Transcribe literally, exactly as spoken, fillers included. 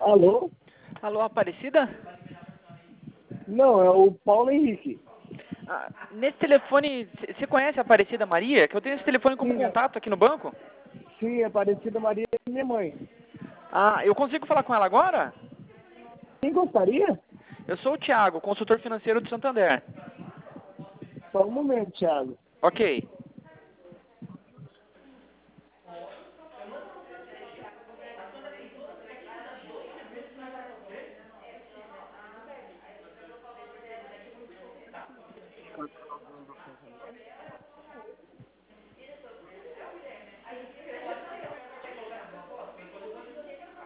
Alô? Alô, Aparecida? Não, é o Paulo Henrique. Ah, nesse telefone, você conhece a Aparecida Maria? Que eu tenho esse telefone como Sim, é- contato aqui no banco. sim, Aparecida Maria é minha mãe. Ah, eu consigo falar com ela agora? Quem gostaria? Eu sou o Thiago, consultor financeiro do Santander. Só um momento, Thiago. Ok.